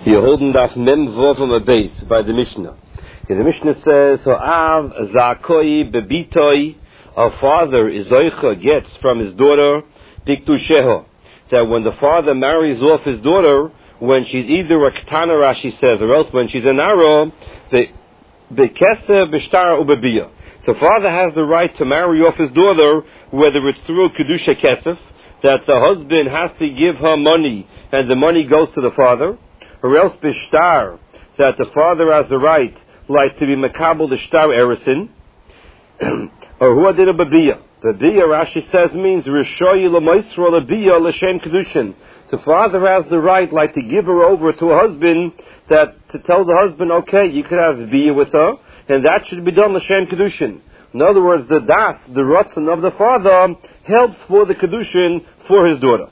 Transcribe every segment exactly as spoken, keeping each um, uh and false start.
You're holding that mem vov on the base by the Mishnah. The Mishnah says, "Ha'av zakoi bebitoi." A father is zoicha gets from his daughter diktusheho. That when the father marries off his daughter, when she's either a ketana, Rashi says, or else when she's an aro, the bekeser b'shtar ubebiya. The father has the right to marry off his daughter, whether it's through kedusha kesef, that the husband has to give her money, and the money goes to the father, or else b'shtar, that the father has the right, like to be makabel the shtar erisin, or who did a babiya. The biya, Rashi says, means rishoyi l'moisro l'biya l'shem kedushin. The father has the right, like to give her over to a husband, that to tell the husband, okay, you could have biya with her, and that should be done l'shem kedushin. In other words, the das, the ratzon of the father, helps for the kedushin for his daughter.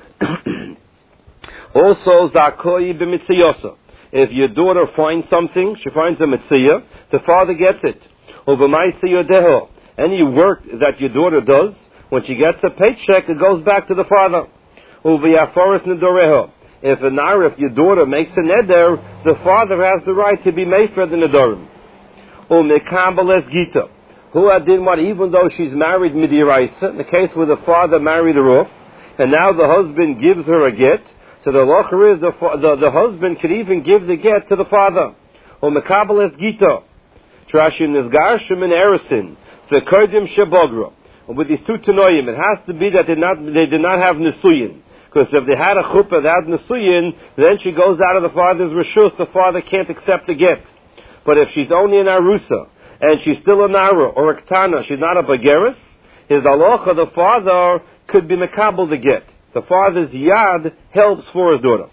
Also, zakoi b'mitziyosa. If your daughter finds something, she finds a mitziyah, the father gets it. Over ma'isiyodeho. Any work that your daughter does, when she gets a paycheck, it goes back to the father. Over yaforis nedoreho. If an if your daughter makes a neder, the father has the right to be made for the nedorim. Umekabel es gita. Who adin what? Even though she's married midiraisa, in the case where the father married her off, and now the husband gives her a get. So the locher is the, the the husband could even give the get to the father. Or mekabel es gita, trashin nisgarshim and erisin, the kodim shebogra. With these two tanoim, it has to be that they not they did not have nisuyin. Because if they had a chuppah that had nisuyin, then she goes out of the father's reshus. The father can't accept the get. But if she's only an arusa and she's still a nara or a ktana, she's not a bageris, his halacha, the father could be mekabel the get. The father's yad helps for his daughter.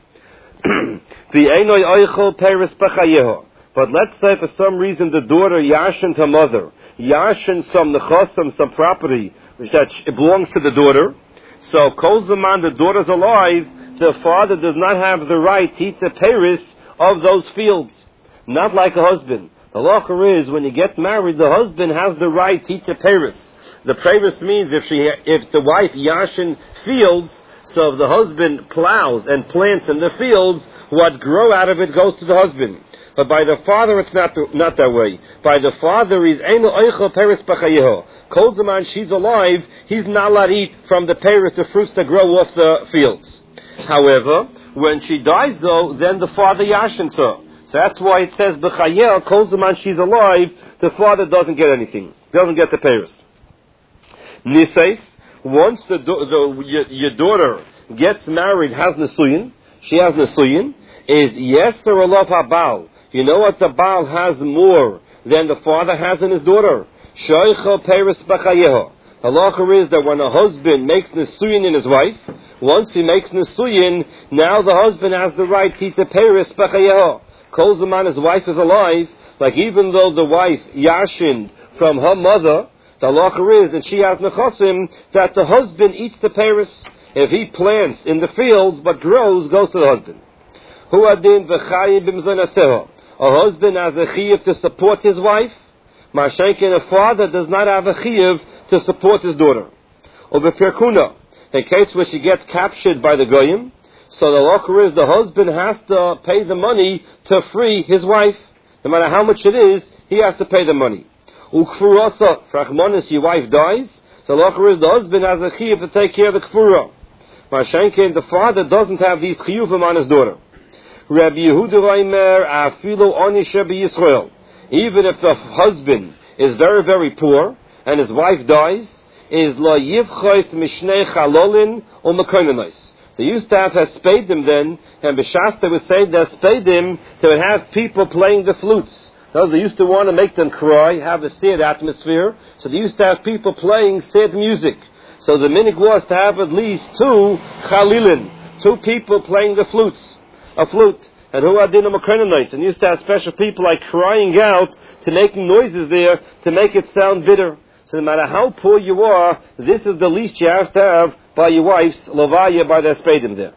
But let's say for some reason the daughter yashin her mother, yashin some nechosam, some property which that belongs to the daughter. So kol zaman the daughter's alive, the father does not have the right to eat the paris of those fields. Not like a husband. The lacher is when you get married, the husband has the right to eat the paris. The paris means if she, if the wife yashin fields. So if the husband plows and plants in the fields, what grow out of it goes to the husband. But by the father, it's not not that way. By the father, he's eino oichel peris b'chayeho. Kol zaman she's alive, he's not allowed to eat from the peris, the fruits that grow off the fields. However, when she dies, though, then the father yashins her. So that's why it says b'chayeho. Kol zaman she's alive, the father doesn't get anything, doesn't get the peris. Niseis. Once the, the your, your daughter gets married, has nesuyin, she has nesuyin, is yeser olav habal. You know what? The baal has more than the father has in his daughter. Shoichel peris b'chayeho. The halacha is that when a husband makes nesuyin in his wife, once he makes nesuyin, now the husband has the right to eat the peris b'chayeho. Kol zaman his wife is alive, like even though the wife yashined from her mother, the halacha is that she has nechosim, that the husband eats the paris. If he plants in the fields but grows, goes to the husband. Hu adin v'chayim b'mzonaseho. A husband has a chiyuv to support his wife. Mashenkin, a father does not have a chiyuv to support his daughter. Or b'pirkuna, in case where she gets captured by the goyim, so the halacha is the husband has to pay the money to free his wife. No matter how much it is, he has to pay the money. Ukfurasa, frachmonis, your wife dies, so the is the husband has a chiyuv to take care of the kfura. Mashenkin, the father doesn't have these chiyuvim on his daughter. Rabbi Yehuda Reimer, afilo onisha b'Yisrael. Even if the husband is very, very poor, and his wife dies, is la yivchos mishnei chalolin or mekoinonais. They used to have hespedim then, and b'shas they would say the hespedim, they would have people playing the flutes. Those they used to want to make them cry, have a sad atmosphere, so they used to have people playing sad music. So the minig was to have at least two chalilin, two people playing the flutes, a flute. And who had dinner makoinonais, and used to have special people like crying out to making noises there to make it sound bitter. So no matter how poor you are, this is the least you have to have by your wife's lovaya, by the spadim there.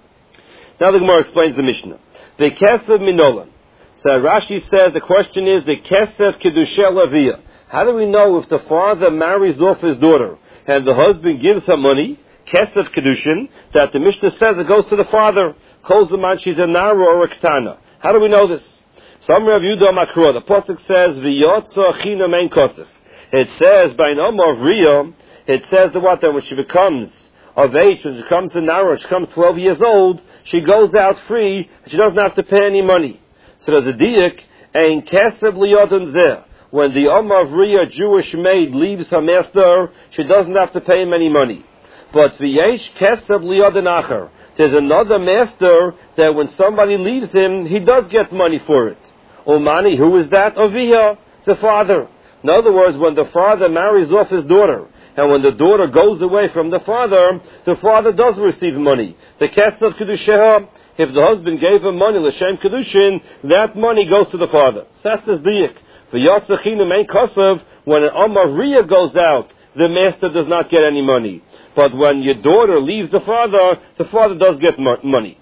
Now the Gemara explains the Mishnah. The kesef minolan. So Rashi says the question is the kesef kedushel aviyah. How do we know if the father marries off his daughter and the husband gives her money, kesef kedushin, that the Mishnah says it goes to the father? Kol Zaman she's a Nara or a Ketana. How do we know this? Some Rav Yudah Makro, the Pasuk says, V'yotza china mein kosef. It says, by an Omer of Riyah, it says that what, that when she becomes of age, when she becomes a Nara, she becomes twelve years old, she goes out free, and she doesn't have to pay any money. So there's a diak, ein kesef liyodun zeh. When the Omer of Riyah, Jewish maid, leaves her master, she doesn't have to pay him any money. But v'yesh kesef liyodun acher. There's another master that when somebody leaves him, he does get money for it. Omani, who is that? Aviyah, the father. In other words, when the father marries off his daughter, and when the daughter goes away from the father, the father does receive money. The kesef kedusheha, if the husband gave him money, l'shem kedushin, that money goes to the father. That's the diak. V'yatzachinu mein kosev, when an Omer Riyah goes out, the master does not get any money. But when your daughter leaves the father, the father does get mo- money.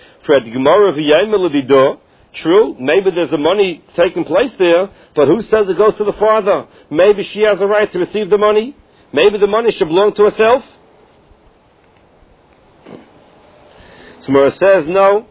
True, maybe there's a money taking place there, but who says it goes to the father? Maybe she has a right to receive the money. Maybe the money should belong to herself. Samara says, no.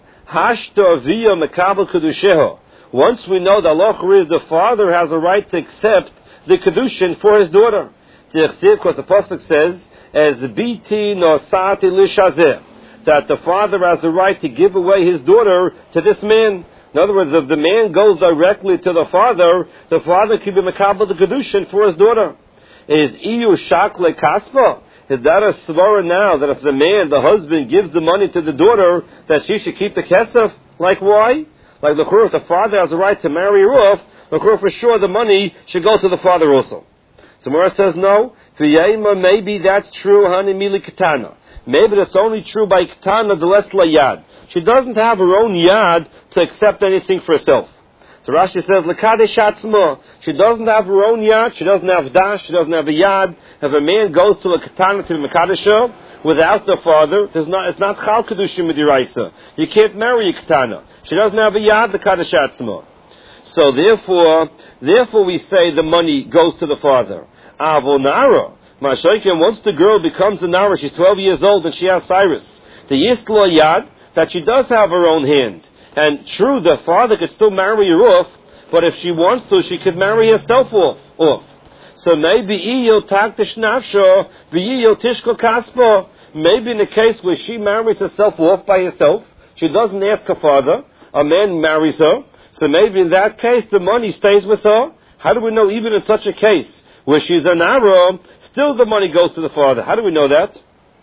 Once we know that Allah is the father has a right to accept the kedushin for his daughter. Because the pasuk says, as biti nosati lishazeh, that the father has the right to give away his daughter to this man. In other words, if the man goes directly to the father, the father can be makabel the kedushin for his daughter. Is iyu shakle kaspa? Is that a svara now that if the man, the husband, gives the money to the daughter, that she should keep the kesef? Like why? Like the if the father has the right to marry her off, the for sure the money should go to the father also. So Mora says no. Maybe that's true, honey mili katana. Maybe that's only true by katana the less layad. She doesn't have her own yad to accept anything for herself. So Rashi says, L'kadesh atzma. She doesn't have her own yad, she doesn't have dash, she doesn't have a yad. If a man goes to a katana to the Mekadesha without the father, there's not, it's not chal kedushim midiraisa. You can't marry a katana. She doesn't have a yad, the kadesh atzma. So therefore, therefore we say the money goes to the father. Avonara. Mashaykim, once the girl becomes a Nara, she's twelve years old and she has Cyrus. The Yisla Yad, that she does have her own hand. And true, the father could still marry her off, but if she wants to, she could marry herself off. off. So maybe Iyo Taktish Nafsha, V'Iyo Tishko Kaspa. Maybe in a case where she marries herself off by herself, she doesn't ask her father, a man marries her, so maybe in that case the money stays with her. How do we know even in such a case, where she's a Nara, still the money goes to the father? How do we know that?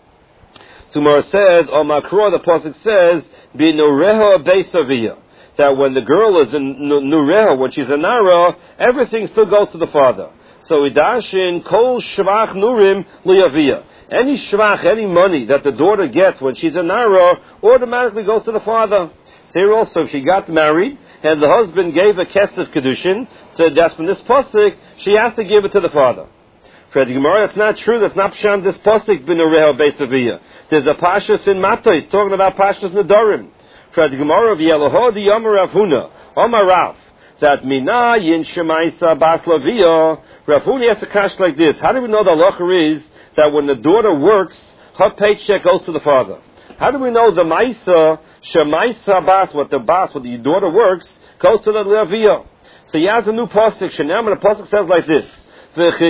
Sumar says, or Makro, the pasuk says, "Be nureha beisaviyah," that when the girl is in nureha, when she's a nara, everything still goes to the father. So idashin kol shvach nurim liyaviyah. Any shvach, any money that the daughter gets when she's a nara, automatically goes to the father. Here also, if she got married and the husband gave a kesef kedushin, so that's from this pasuk, she has to give it to the father. For the Gemara, it's not true. That's not pshan this pasuk b'nureha beisaviyah. There's a pashas in Mattah. He's talking about pashas nedarim. For the Gemara of Yeloho the Yomer Rav Huna, Omar Rav, that mina yin shemaisa bas laviyah. Rav Huna has a kash like this. How do we know the halacha is that when the daughter works, her paycheck goes to the father? How do we know the maisa shemaisa bas, what the bas, what the daughter works, goes to the laviyah? So he has a new pasuk. Shenam, and the pasuk says like this. That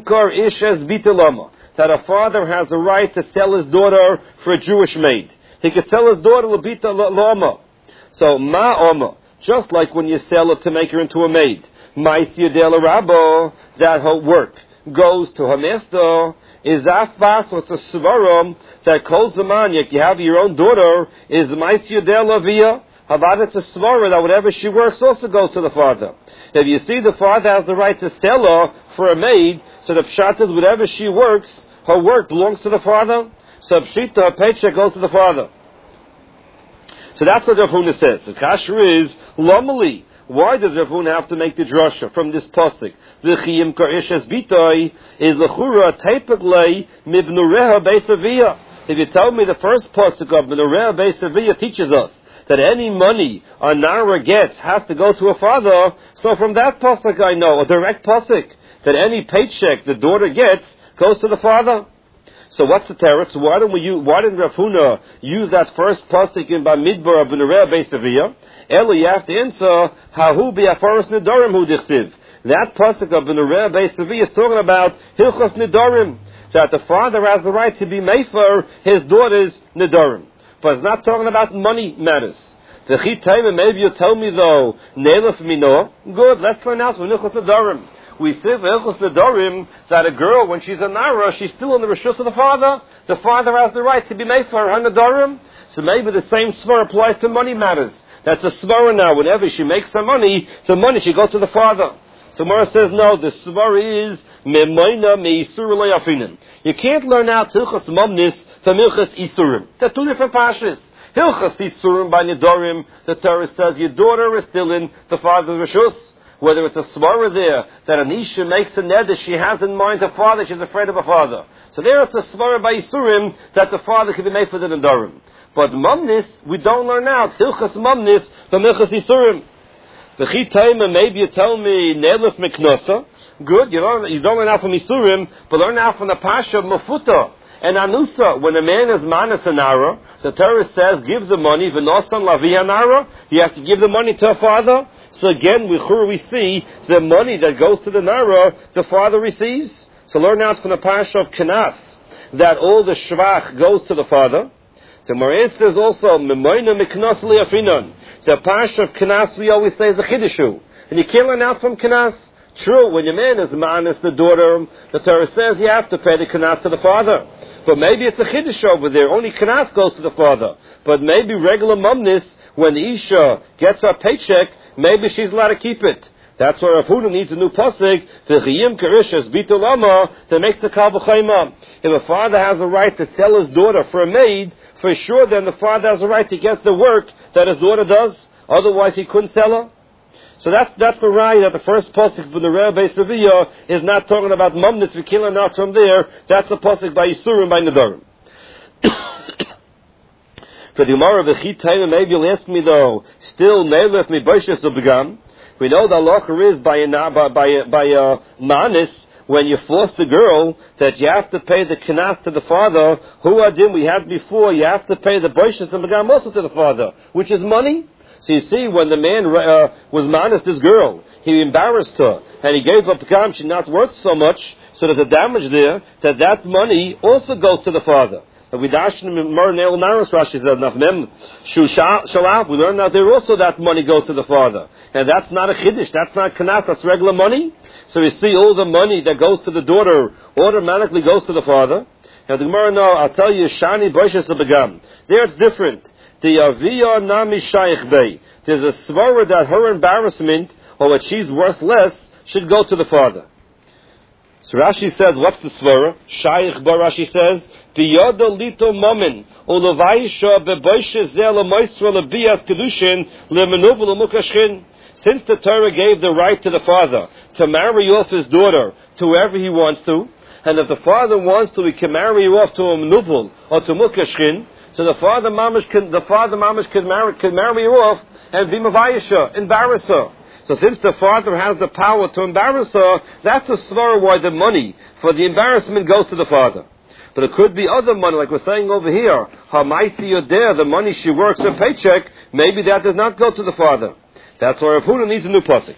a father has a right to sell his daughter for a Jewish maid. He could sell his daughter lebita lama. So ma oma, just like when you sell it to make her into a maid. Ma'isya del rabo, that her work goes to her master. Is afbas what's a svaram that calls the man you have your own daughter is ma'isya del avia. About it's a svara that whatever she works also goes to the father. If you see the father has the right to sell her for a maid, so the pshat is whatever she works, her work belongs to the father. So pshita, her paycheck goes to the father. So that's what Rav Huna says. The kasher is lomali. Why does Rav Huna have to make the drasha from this pasuk? V'chiyim kar ishes bitoi is lechura teipaglei mibnureha beisaviyah. If you tell me the first pasuk of mibnureha beisaviyah teaches us that any money a nara gets has to go to a father, so from that pasuk I know, a direct pasuk, that any paycheck the daughter gets goes to the father. So what's the teretz? Why don't we use, why didn't Rav Huna use that first pasuk in Bamidbar of B'nereh Beisaviyah? Elo, you have to answer, Hahu bi'afaros nidorim hu dichtiv. That pasuk of B'nereh Beisaviyah is talking about Hilchos Nidorim, that the father has the right to be mefer his daughter's nidorim. But it's not talking about money matters. The chitayim, maybe you tell me though, Neilaf Mino, good, let's learn out from Hilchos Nidorim. We see for Hilchos Nidorim that a girl, when she's a Nara, she's still in the reshus of the father. The father has the right to be made for her Nidorim. So maybe the same svar applies to money matters. That's a svar now. Whenever she makes some money, the money should go to the father. So Mara says, no, the svar is Memoina Meisur Le'afinim. You can't learn out Hilchos Momnis from Hilchos Isurim. They're two different pashas. Hilchos Isurim by Nidorim, the Torah says your daughter is still in the father's reshus. Whether it's a svara there, that an isha makes a neder, she has in mind her father, she's afraid of her father. So there it's a svara by Isurim, that the father can be made for the Nidorim. But Momnis, we don't learn out. Hilchas Momnis from Hilchas Isurim. The Chitayim, maybe you tell me, Nelef Meknosa. Good, you don't, you don't learn out from Isurim, but learn out from the Pasha of Mafuta. And Anusa, when a man is manas anara, the Torah says, give the money, v'nosan lavi anara, you have to give the money to a father. So again, we, we see the money that goes to the nara, the father receives. So learn out from the Pasha of Kenas, that all the shvach goes to the father. So Moran says also, Memoina miknos liafinon. The Pasha of Kenas we always say is a chidushu. And you can't learn out from Kenas. True, when your man is manas the daughter, the Torah says you have to pay the Kenas to the father. But maybe it's a chiddush over there. Only Kenas goes to the father. But maybe regular mumness, when the Isha gets her paycheck, maybe she's allowed to keep it. That's why Rav Huna needs a new pasuk. The chiyim karishas bitul lama that makes the kal v'chayma. If a father has a right to sell his daughter for a maid, for sure, then the father has a right to get the work that his daughter does. Otherwise, he couldn't sell her. So that's that's the right that the first pasuk for the Rebbe Sevilla is not talking about mumness v'kila not from there. That's the pasuk by Yisurim by Nedarim. For the Gemara v'chitayim, maybe you'll ask me though. Still, neilef mi b'shis ubegam. We know the halacha is by a by by by a manis when you force the girl that you have to pay the kenas to the father. Who adim we had before, you have to pay the b'shis ubegam also to the father, which is money. So you see, when the man uh, was manis this girl, he embarrassed her, and he gave up the kam, she's not worth so much, so there's a damage there, that that money also goes to the father. We learn that there also that money goes to the father. And that's not a chiddush, that's not kanas, that's regular money. So you see, all the money that goes to the daughter automatically goes to the father. Now the Gemara, no, I'll tell you, shani boishes begam. There it's different. The Aviyah Nami Shaykh Bey. There's a svara that her embarrassment, or what she's worth less, should go to the father. So Rashi says, what's the svara? Shaykh Bar Rashi says, Biyoda Lito Momin, Ulavaisha Beboisha Zela Moisra Lebias Kedushin, Lemenuvel Mukashkin. Since the Torah gave the right to the father to marry off his daughter to whoever he wants to, and if the father wants to, he can marry her off to a Menuvel or to Mukashkin. So the father mamish can the father mamish can marry can marry her off and be mavayisha, embarrass her. So since the father has the power to embarrass her, that's a svara why the money for the embarrassment goes to the father. But it could be other money, like we're saying over here. Hamaisi Yodeh, the money she works a paycheck, maybe that does not go to the father. That's why Rav Huna needs a new pasuk.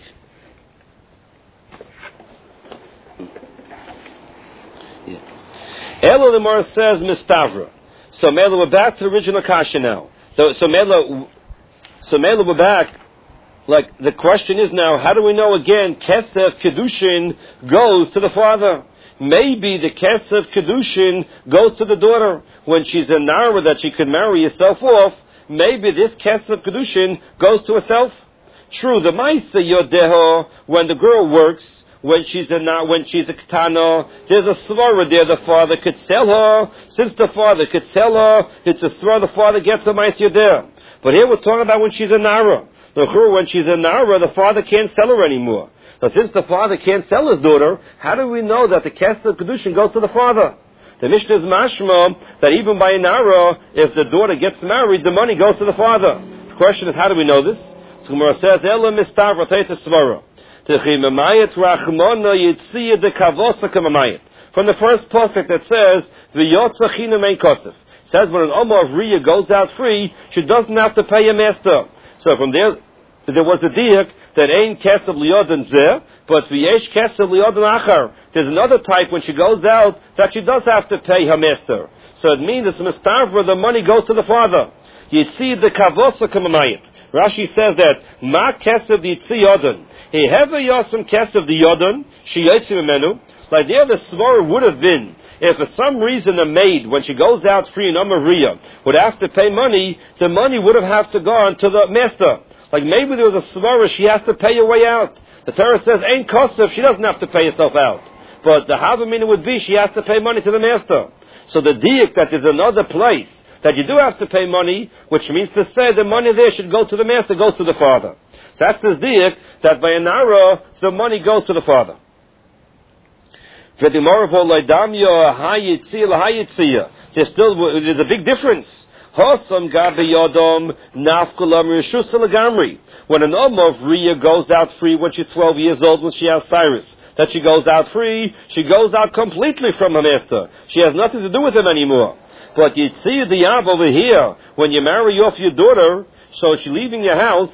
Elo the Gemara says mistavra. So Mela, we're back to the original kasha now. So, so Mela, so Mela, we're back. Like, the question is now, how do we know again, Kesef Kedushin goes to the father? Maybe the Kesef Kedushin goes to the daughter. When she's a Nara that she could marry herself off, maybe this Kesef Kedushin goes to herself. True, the Maisa Yodeho, when the girl works, when she's a when she's a ketana, there's a svara there. The father could sell her. Since the father could sell her, it's a svara. The father gets a ma'aseh there. But here we're talking about when she's a nara. When she's a nara, the father can't sell her anymore. Now, since the father can't sell his daughter, how do we know that the kesef kedushin goes to the father? The Mishnah is mashma that even by a nara, if the daughter gets married, the money goes to the father. The question is, how do we know this? So Gemara says, "Ela mistav ratayt svara." For from the first pasuk that says, V'yotza chinam ein kosef. Says when an Omer of Riyah goes out free, she doesn't have to pay a master. So from there, there was a diak that ain't kesef liyodan zeh, but v'yesh kesef liyodan achar. There's another type when she goes out that she does have to pay her master. So it means it's mistavra, the money goes to the father. You see the kavosa kamamayit. Rashi says that ma kesef the yitzi yodan. He have a yosem kesef the yodan, she yotzi memenu. Like there the svara would have been, if for some reason a maid, when she goes out free in Omer Riyah, would have to pay money, the money would have had to go on to the master. Like maybe there was a svara, she has to pay her way out. The Torah says, ain't kosef, she doesn't have to pay herself out. But the havamina would be, she has to pay money to the master. So the diak that is another place, that you do have to pay money, which means to say the money there should go to the master, goes to the father. So that's this diak, that by an ara, the money goes to the father. There's still, there's a big difference. When an Omer of Riyah goes out free when she's twelve years old, when she has Cyrus, that she goes out free, she goes out completely from her master. She has nothing to do with him anymore. But you see the Yav over here, when you marry off your daughter, so she's leaving your house,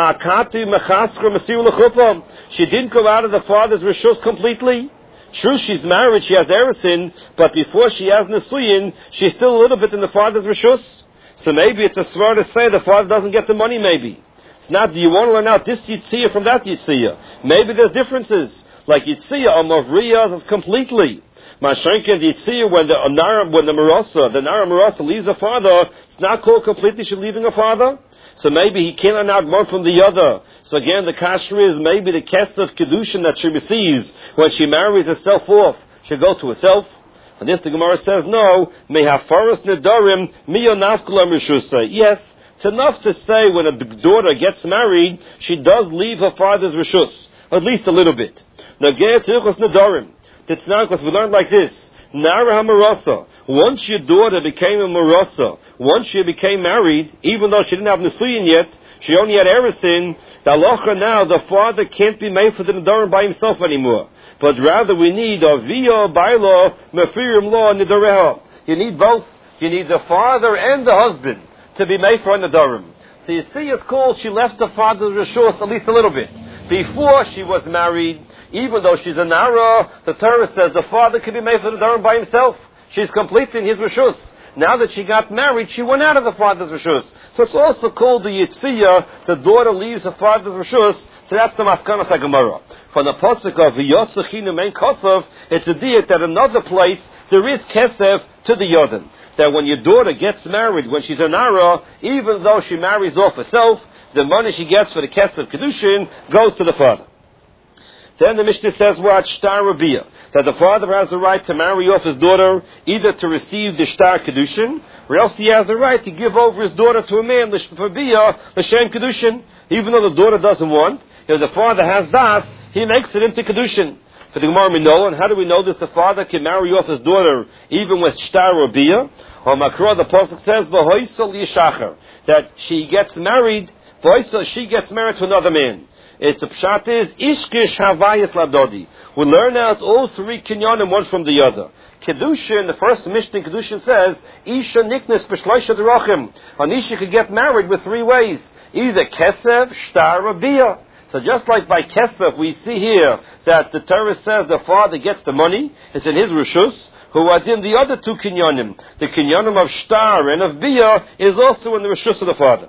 she didn't go out of the father's rishus completely. True, she's married, she has Eresin, but before she has Nesuyin, she's still a little bit in the father's rishus. So maybe it's a svar to say the father doesn't get the money, maybe. It's not, do you want to learn out this Yitziyah from that Yitziyah? Maybe there's differences. Like Yitziyah, Omer of Riyah is completely. Mashenka and Yitziyah, when the Nara, when the Marasa, the Nara Marasa leaves her father, it's not called completely she's leaving her father. So maybe he can't learn out one from the other. So again, the kasher is maybe the kesef kedushin that she receives when she marries herself off, she'll go to herself. And this the Gemara says, no, mehafaros nedarim miyonafkula mishusa. Yes, it's enough to say when a daughter gets married, she does leave her father's rishus, at least a little bit. Nageh tichos nedarim. It's not because we learned like this. Nara hamarasa. Once your daughter became a marasa, once she became married, even though she didn't have Nesuyin yet, she only had Eresin, the halacha now, the father can't be made for the Nedarim by himself anymore. But rather we need a Via, Bailo, Mefirim Law, Nidareha. You need both. You need the father and the husband to be made for a Nedarim. So you see it's called, she left the father's Rishus at least a little bit. Before she was married, even though she's a Nara, the Torah says the father can be made for the Nedarim by himself. She's complete in his Rishus. Now that she got married, she went out of the father's Rishus. So it's also called the Yitziyah, the daughter leaves her father's Rishus. So that's the Maskanos HaGemara. From the Pasuk of V'yotza chinam ein kosef, it's a diet that another place, there is kesef to the Yodan. That when your daughter gets married, when she's a Nara, even though she marries off herself, the money she gets for the kesef kedushin goes to the father. Then the Mishnah says, what? Shtar Rabiyah. That the father has the right to marry off his daughter, either to receive the Shtar Kedushin, or else he has the right to give over his daughter to a man, for Biyah, the Shem Kedushin. Even though the daughter doesn't want, if the father has das, he makes it into Kedushin. For the Gemara Minola, and how do we know this? The father can marry off his daughter, even with Shtar Rabiyah. Or Makra, the Pasuk says, V'hoisol Yishachar, that she gets married, V'hoisol, she gets married to another man. It's a pshat is ishkish havayis ladodi. We learn out all three kinyanim, one from the other. Kedushin, the first Mishnah Kedushin says, Isha niknes b'shloisha derachim. An Isha could get married with three ways. Either kesef, shtar, or biyah. So just like by kesef, we see here that the Torah says the father gets the money, it's in his rishus, who are in the other two kinyanim. The kinyanim of shtar and of biyah is also in the rishus of the father.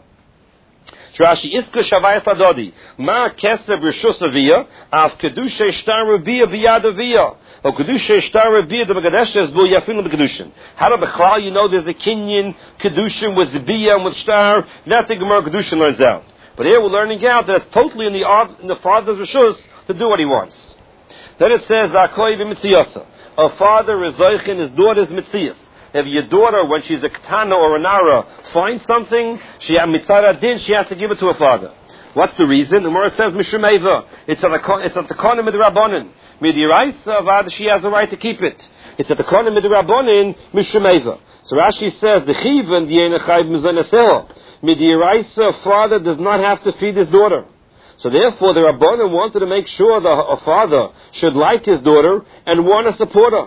Rashi iska shavayis ladodi ma kesef rishus aviyah af kedusha shtar rabiyah biyad aviyah or kedusha shtar rabiyah the megadeshes bu yafinu bekedushin. How do b'chlal you know there's a kinyan kedushin with the biyah and with shtar? That's the Gemara kedushin learns out. But here we're learning out that it's totally in the in the father's rishus to do what he wants. Then it says zakoi b'mitziyasa. A father is zoich in his daughter's mitziyas. If your daughter, when she's a ketana or a nara, finds something, she mitzara din, she has to give it to her father. What's the reason? The Gemara says mishum eva. It's at the it's at the konim of the rabbanon. Midiraisa, she has the right to keep it. It's at the konim of the rabbanon mishum eva. So Rashi says the chivan diena chayv mizanasel. Midiraisa, father does not have to feed his daughter. So therefore, the rabbanon wanted to make sure the a father should like his daughter and want to support her.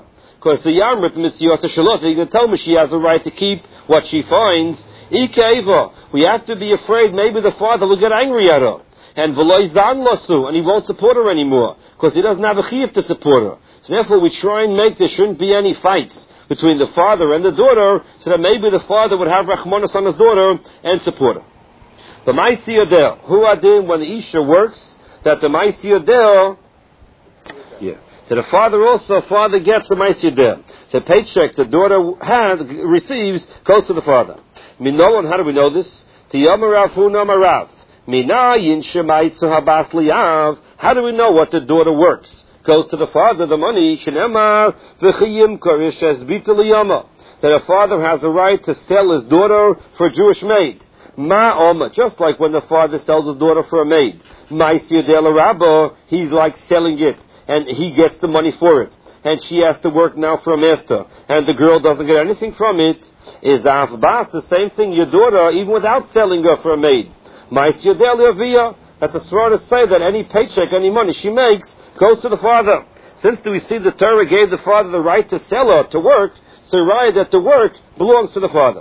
Because the Yamrit Misyasa Shalot, you can tell me she has a right to keep what she finds. Ikeva, we have to be afraid maybe the father will get angry at her. And Veloy Zan Lasu, and he won't support her anymore. Because he doesn't have a chiyuv to support her. So therefore we try and make there shouldn't be any fights between the father and the daughter, so that maybe the father would have Rachmanas on his daughter and support her. The Maisi Adel, who adin when the Isha works, that the Maisi Adel, yeah, so the father also, father gets the Maisi Adel. The paycheck the daughter has, receives, goes to the father. Minolan, how do we know this? Tiyamarav Hunamarav. Minayin Shemaisu Habas Liyav. How do we know what the daughter works? Goes to the father, the money, Shenemar V'chiyim Korish Esbita Liyama. That a father has a right to sell his daughter for a Jewish maid. Ma'oma, just like when the father sells his daughter for a maid. Ma'isir del Rabba, he's like selling it, and he gets the money for it. And she has to work now for a master, and the girl doesn't get anything from it. Is Avbas the same thing, your daughter, even without selling her for a maid? Ma'isir del Yaviyah, that's a swear to say that any paycheck, any money she makes, goes to the father. Since we see the Torah gave the father the right to sell her, to work, so right that the work belongs to the father.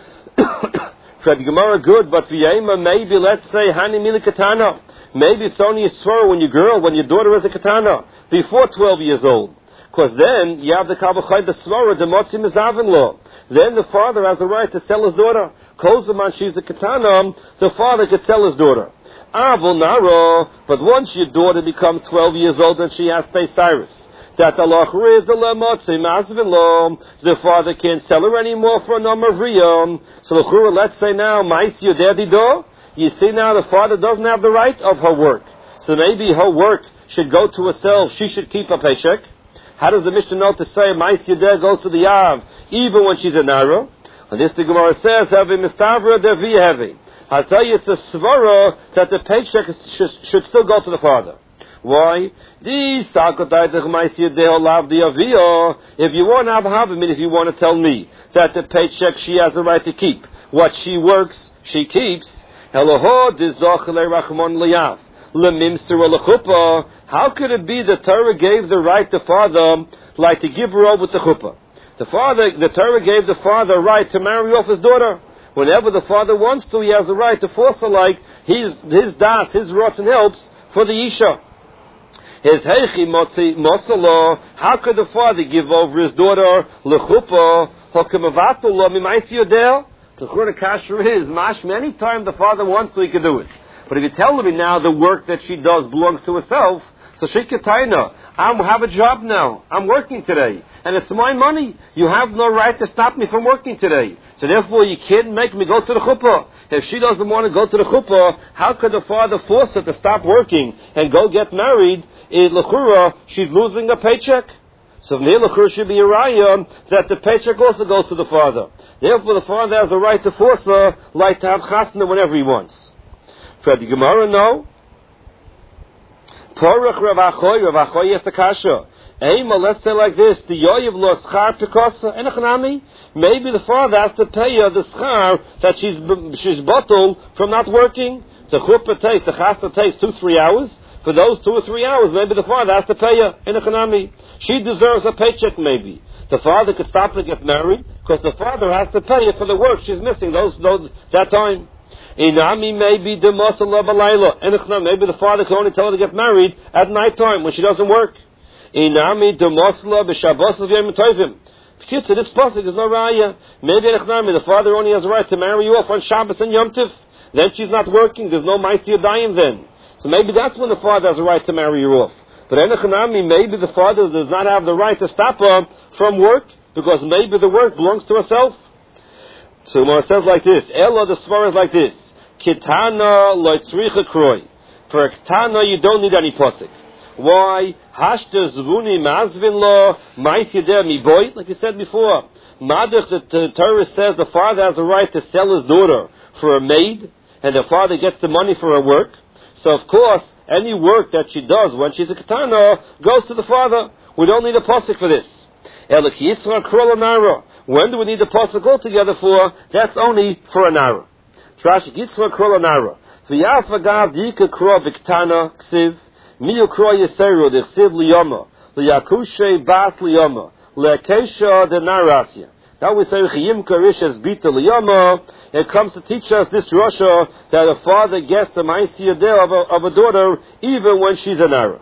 Fred Gemara, good, but V'yema, maybe, let's say, Hani Mili Katana. Maybe it's only a swear when your girl, when your daughter is a Katana, before twelve years old. Because then, you have the Kabachai, the Svara, the Motzi Mizavin law. Then the father has a right to sell his daughter. Kozaman, she's a Katana, the father could sell his daughter. Avol Naro, but once your daughter becomes twelve years old, then she has to pay Cyrus. That Allah is the Lemotzi Mazvin law, the father can't sell her anymore for a number of riyam. So let's say now, Mais Yodedido, you see now the father doesn't have the right of her work. So maybe her work should go to herself, she should keep a paycheck. How does the Mishnah know to say Mais Yoded goes to the Yav, even when she's a Nara? And this the Gemara says, Heavy Mistavra Devi Heavy. I'll tell you, it's a svara that the paycheck should, should still go to the father. Why? If you want to if you want to tell me that the paycheck she has a right to keep, what she works, she keeps. How could it be the Torah gave the right to father, like to give her over to chuppah? The father, the Torah gave the father a right to marry off his daughter. Whenever the father wants to, he has a right to force her, like his his das, his rots and helps for the isha. His heichi motzi mosalo. How could the father give over his daughter lechupa hokemavato lo mimaisi yodel? The Chura Kasher is mash. Many times the father wants to, he can do it. But if you tell me now the work that she does belongs to herself, so she can taina. I have a job now. I'm working today. And it's my money. You have no right to stop me from working today. So therefore you can't make me go to the chuppah. If she doesn't want to go to the chuppah, how could the father force her to stop working and go get married? In L'chura, she's losing a paycheck. So from here, L'chura should be a raya that the paycheck also goes to the father. Therefore the father has a right to force her, like to have chasna whenever he wants. For the Gemara, no. Porach Rav Achoy, Rav Achoy yes the kasha. Ema, let's say like this, the yoyev lo schar pikosa, enachanami. Maybe the father has to pay her the schar that she's she's bottled from not working. The chuppah takes, the chasta takes two, three hours. For those two or three hours, maybe the father has to pay her enachanami. She deserves a paycheck maybe. The father could stop and get married, because the father has to pay her for the work she's missing those, those that time. Inami maybe the masala balayla. Maybe the father can only tell her to get married at night time when she doesn't work. Inami the masala b'shabbos v'yom tovim. Because this pasuk is no raya. Maybe the father only has a right to marry you off on Shabbos and Yom Tov. Then she's not working. There's no ma'aseh yadayim then. So maybe that's when the father has a right to marry you off. But enochanami, maybe the father does not have the right to stop her from work because maybe the work belongs to herself. So it says like this. Ella the svar is like this. Kitana loitzricha kroi. For a kitana, you don't need any pasuk. Why? Hashta zvuni mazvin lo mais yedeh mi boy. Like you said before, Madach, the, the Torah says the father has a right to sell his daughter for a maid, and the father gets the money for her work. So of course, any work that she does when she's a katana goes to the father. We don't need a pasuk for this. Elek yitzra krol nara. When do we need the pasuk altogether for? That's only for a nara. Trash yitzra krol nara. V'yaf agav dika krol v'ktana ksiv. Miyu krol yeseru d'chsiv liyoma. Liyakushe bas liyoma. lekesha de narasya. Now we say chiyim karishas bita liyama. It comes to teach us this drasha that a father gets the ma'asiyah of a, of a daughter even when she's a nara.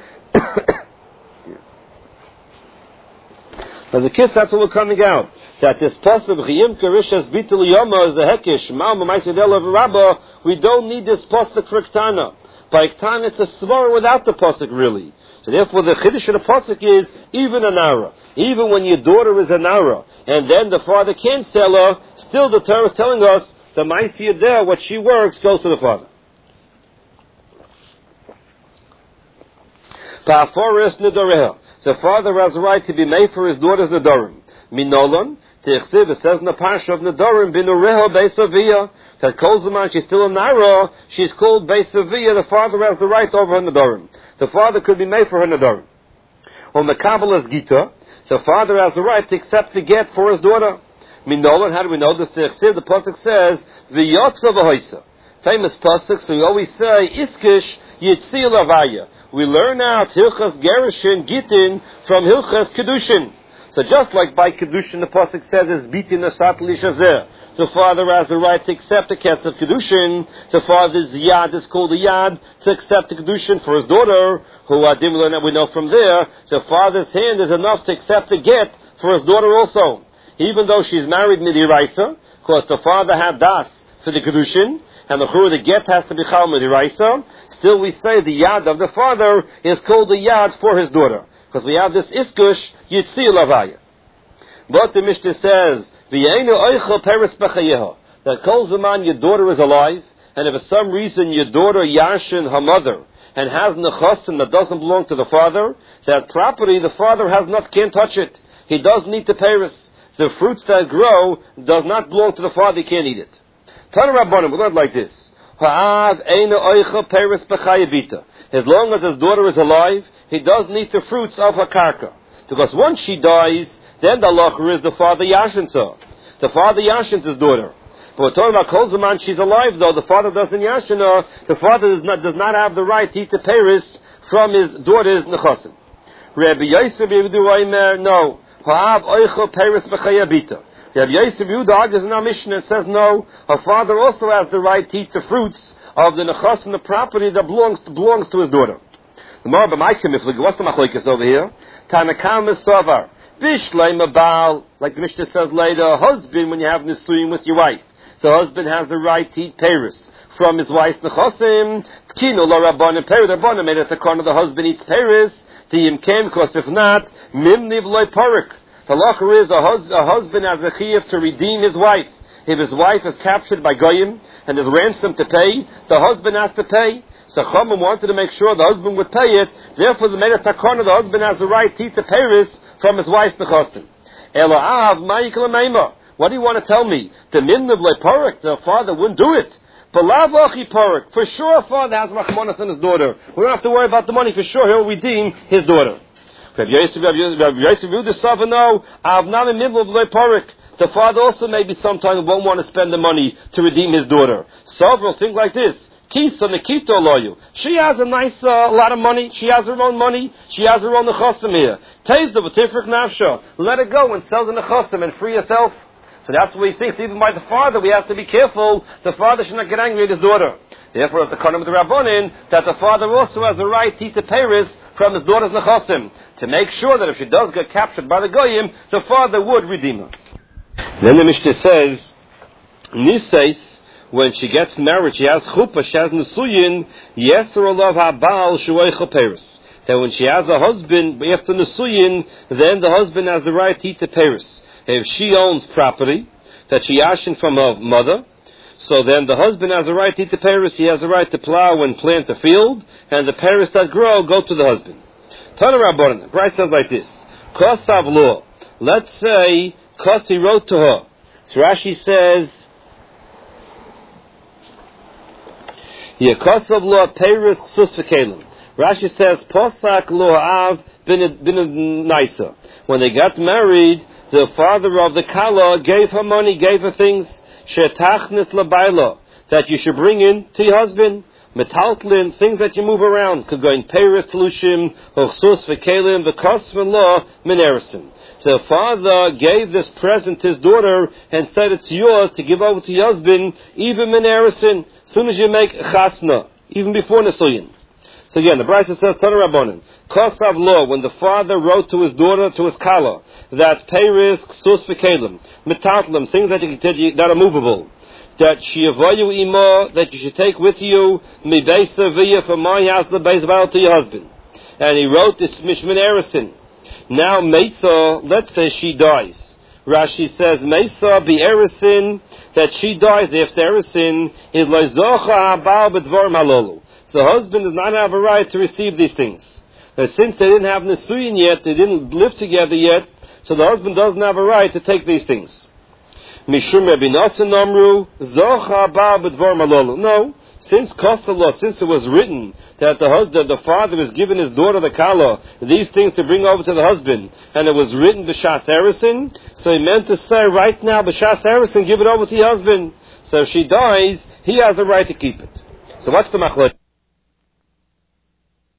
As a kiss, that's what we're coming out. That this pasuk chiyim karishas bita liyama is the hekish ma'am ma'asiyah of a rabba. We don't need this pasuk for ktana. By ktana, it's a svara without the pasuk really. So therefore, the chiddush of the pasuk is even a nara. Even when your daughter is a nara, and then the father can't sell her, still the Torah is telling us the ma'asiyah there, what she works, goes to the father. Pa'aforis nedareha. The father has a right to be made for his daughter's nedarim. Minolan, Tichsiv, it says in the parsha of nedarim, binureha beisaviyah, that calls the man, she's still a nara, she's called beisaviyah, the father has the right over her nedarim. The father could be made for her nedarim. Or mekabelas gita, the father has the right to accept the get for his daughter. Minolan, how do we know this? The pasuk says, "V'yotza v'hoisa." Famous pasuk, so we always say, "Iskish yitzil avaya." We learn out hilchas gerushin gitin from hilchas kedushin. So just like by kedushin, the pasuk says, "Is bitin asat lishazeh." The father has the right to accept the kes of kedushin. The father's yad is called a yad to accept the kedushin for his daughter. Who adim that we know from there, the father's hand is enough to accept the get for his daughter also, even though she's married midiraisa, because the father had das for the kedushin, and the chur the get has to be chal midiraisa. Still, we say the yad of the father is called the yad for his daughter, because we have this iskush yitzil avaya. But the Mishnah says, that calls the man, your daughter is alive, and if for some reason your daughter yashin her mother and has nechasim that doesn't belong to the father, that property the father has not, can't touch it. He does need the paris. The fruits that grow does not belong to the father. He can't eat it. Tana Rabbanim, we learned like this: as long as his daughter is alive, he does need the fruits of her karka, because once she dies, then the halacha is the father yashins her. The father yashins his daughter. But we're talking about Kol Zaman, she's alive though, the father doesn't yashin her, the father does not, does not have the right to eat the paris from his daughter's nechasim. Rabbi Yosef Yehuda, no. Ha'av oichel paris b'chayabita. Rabbi Yosef Yehuda argues in our mission and says no, her father also has the right to eat the fruits of the nechasim, the property that belongs, belongs to his daughter. The Mara b'maikim, if what's the machlokes over here? Tanakam is savar. Bishleim Baal, like the Mishnah says later, husband, when you have nisuim with your wife, the husband has the right to eat paris from his wife's nechasim. Kino la rabbanim paris, the rabbanim made it the corner the husband eats paris. The yimkem, because if not, mimniv loy parik. The halacha is a, hus- a husband has a chiyuv to redeem his wife. If his wife is captured by goyim and there's ransom to pay, the husband has to pay. So Chachamim wanted to make sure the husband would pay it. Therefore, the made it the corner the husband has the right to eat the paris from his wife's nechasim. Ela'av ma'ikla meima. What do you want to tell me? The mimniv loy parik, the father wouldn't do it. For sure, father has rachmanas on his daughter. We don't have to worry about the money. For sure, he'll redeem his daughter. The father also maybe sometimes won't want to spend the money to redeem his daughter. Several things like this. Kisa nekito loyu. She has a nice uh, lot of money. She has her own money. She has her own nechasim here. Teiza v'tifrik nafsha. Let her go and sell the nechasim and free herself. So that's what he thinks. Even by the father, we have to be careful. The father should not get angry at his daughter. Therefore, it's the kalam of the Rabbanin that the father also has a right to eat the paris from his daughter's nechasim, to make sure that if she does get captured by the goyim, the father would redeem her. Then the Mishnah says, Nisais, when she gets married, she has chuppah, she has nesuyin, yeser olav habal shuoicha paris. That when she has a husband, after nesuyin, then the husband has the right to eat the paris. If she owns property that she yashin from her mother, so then the husband has a right to eat the paris. He has a right to plow and plant the field, and the paris that grow go to the husband. Tana Rabbanan, the Bryce says like this: Kosav law. Let's say Kosi wrote to her. So Rashi says, "Yeah, Kosav law paris susvikelim." Rashi says, "Posak lo av bin naisa." When they got married, the father of the kala gave her money, gave her things, shetachnis labayla, that you should bring in to your husband. Metaltlin, things that you move around. Could go in Paris, Telushim, Ochsus, Vekalim, Vekos, Velo, Minerisin. So the father gave this present to his daughter and said it's yours to give over to your husband, even Minerisin, as soon as you make Chasna, even before Nisuyin. So again, the Brisa says, Tana Rabbanan, Kosav law, when the father wrote to his daughter, to his Kala, that Paris, Ksus, Vekalim, Metatlim, things that, you, that are movable, that Shiavayu Ima, that you should take with you, Mibesa Via, from my house, the base battle to your husband. And he wrote this Mishmin Erisin. Now, Mesa, let's say she dies. Rashi says, Mesa be Erisin, that she dies after Erisin, is Loizocha Habal B'dvar Malolu. The husband does not have a right to receive these things. But since they didn't have Nisuyin yet, they didn't live together yet, so the husband doesn't have a right to take these things. Mishum Rabbi Nassan Amru, Zocha Ba B'dvar Malolu. No, since Kosalah, since it was written that the husband, the father is giving his daughter the Kala, these things to bring over to the husband, and it was written B'Shas Erisin, so he meant to say right now, B'Shas Erisin, give it over to your husband. So if she dies, he has the right to keep it. So what's the machlok?